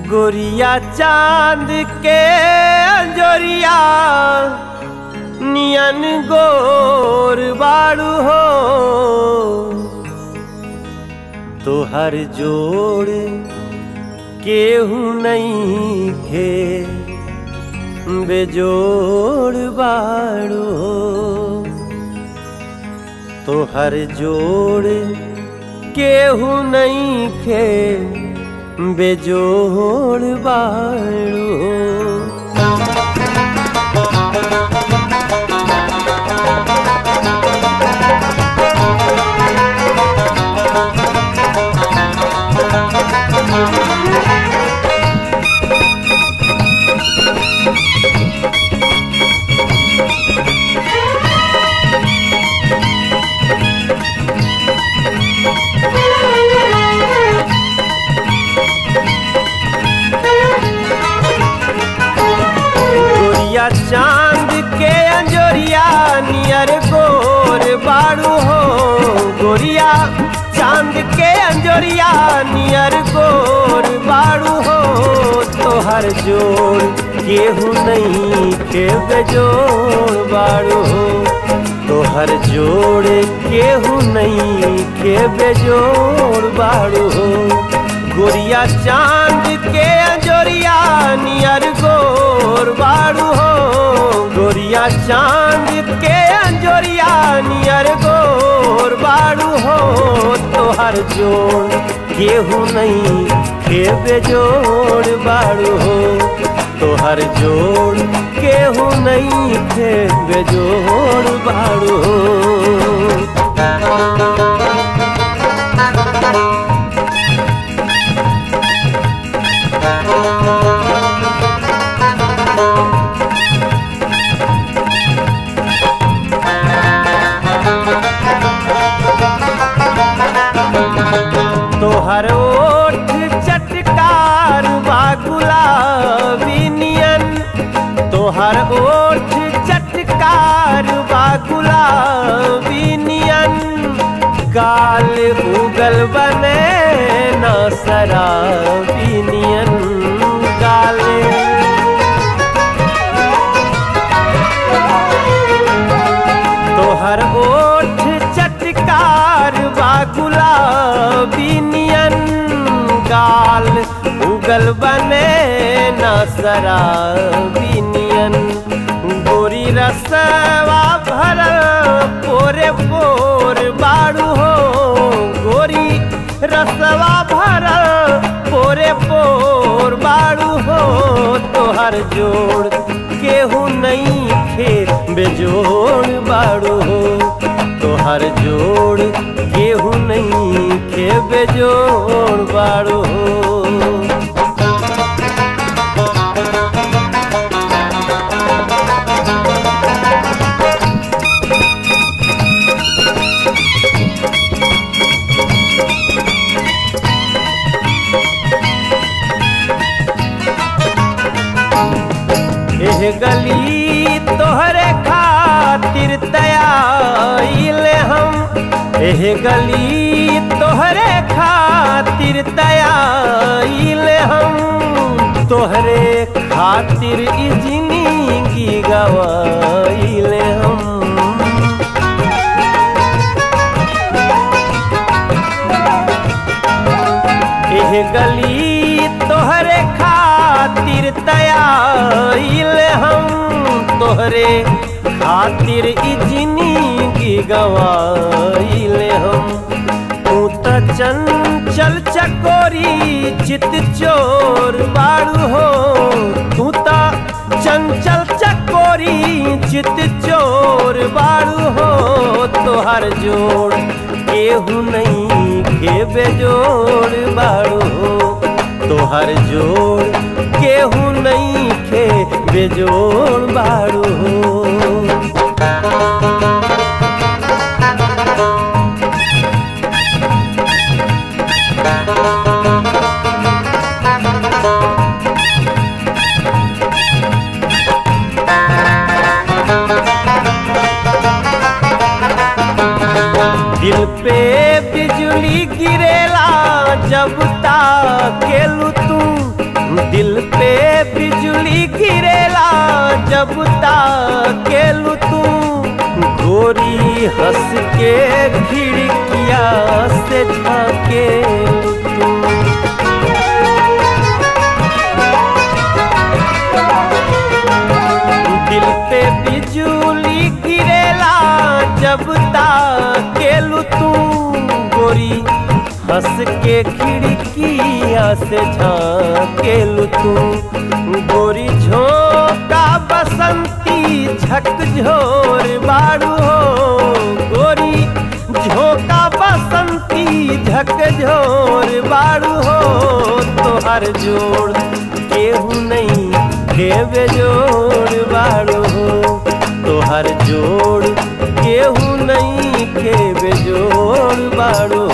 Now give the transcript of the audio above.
गोरिया चांद के अंजोरिया नियन गोर बाड़ू हो तोहर जोड़ केहू नहीं खे बेजोड़ बाड़ू हो तोहर जोड़ केहू नहीं खे बेजोड़ बाड़ू चांद के अंजोरिया नियर गोर बाड़ू हो गोरिया चांद के अंजोरिया नियर गोर बाड़ू हो तोहर जोड़ केहू नहीं के बेजोड़ बाड़ू हो तोहर जोड़ केहू नहीं के बेजोड़ बाड़ू हो गोरिया चांद के अंजोरिया नियर गोर बाड़ू हो गोरिया चांद के अंजोरिया नियर गोर बाड़ू हो तोहर जोड़ केहू नहीं के बेजोड़ बाड़ू हो तोहर जोड़ केहू नहीं के बेजोड़ बाड़ू हो तोहर ओठ चटकार बा गुलाबी नियन तोहर ओठ चटकार बा गुलाबी नियन गाल उगल बने न शराबी नियन गाल तोहर ओठ चटकार बा गुलाबी नियन गाल उगल बने न शराबी नियन गोरी रसवा भरल पोरे पोर बाड़ू हो गोरी रसवा भरल पोरे पोर बाड़ू हो तोहर जोड़ केहू नहीं खे बेजोड़ बाड़ू हो तोहर जोड़ केहू नहीं के बेजोड़ बाड़ू हो एह गली तोहरे खातिर तयाइले हम एह गली तोहरे खातिर तयाइले हम तोहरे खातिर ई जिंदगी गवाइले हम एह गली तोहरे खातिर तयाइले हम तोहरे खातिर ई जिंदगी गवाइले हम तू त चंचल चकोरी चित चोर बाड़ू हो तू त चंचल चकोरी चित चोर बाड़ू हो तोहर जोड़ केहू नहीं के बेजोड़ बाड़ू हो तोहर जोड़ केहू नहीं के बेजोड़ बाड़ू हो दिल पे बिजली गिरेला जब ताकेलू तू जब ताकेलू तू गोरी हंस के खिड़किया से झाकेलू तू। दिल पे बिजली गिरेला जब ताकेलू तू गोरी हंस के खिड़किया से झाकेलू तू। गोरी झोंका बसंती झकझोर बारू हो गोरी झोंका बसंती झकझोर बारू हो। तोहर जोड़ केहू नहीं के बेजोड़ बारू हो तोहर जोड़ केहू नहीं के बेजोड़ बारू